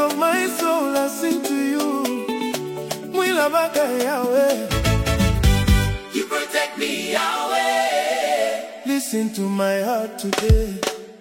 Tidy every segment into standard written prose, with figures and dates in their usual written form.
of my soul, I sing to you. Mwila baka Yahweh, you protect me, Yahweh. Listen to my heart today.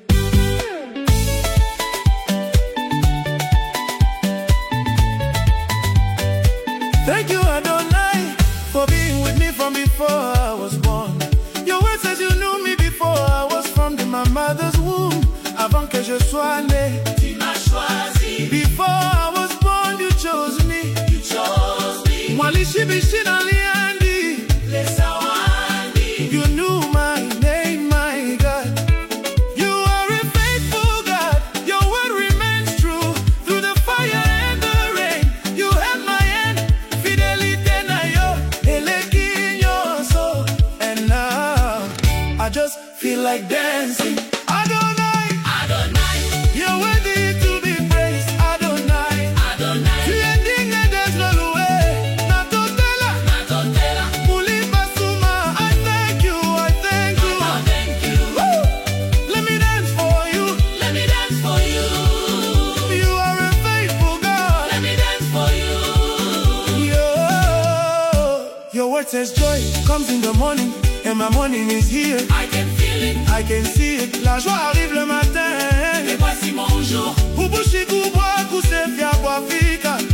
Thank you, Adonai, for being with me from before I was born. Your word says you knew me before I was formed in my mother's womb. Avant que je sois né, tu m'as choisi. Before I was born, you chose me. You chose me. Mwalishi bishina liandi, Lesawandi. you knew my name, my God. You are a faithful God. Your word remains true. Through the fire and the rain, you held my hand. Fidelite na yo, eleki nyoso. And now, I just feel like dancing. Adonai, Adonai, you're worthy to be praised. Adonai, Adonai, tu es digne d'être loué. Natotela, Natotela, Mulipa Suma. I thank you, I thank you. oh, thank you. Woo! Let me dance for you. Let me dance for you. You are a faithful God. Let me dance for you. Your word says joy comes in the morning, and my morning is here. I can feel it. I can see it. La joie arrive le matin. Et voici mon jour. Ubushi kubwa kusefia kwa fika.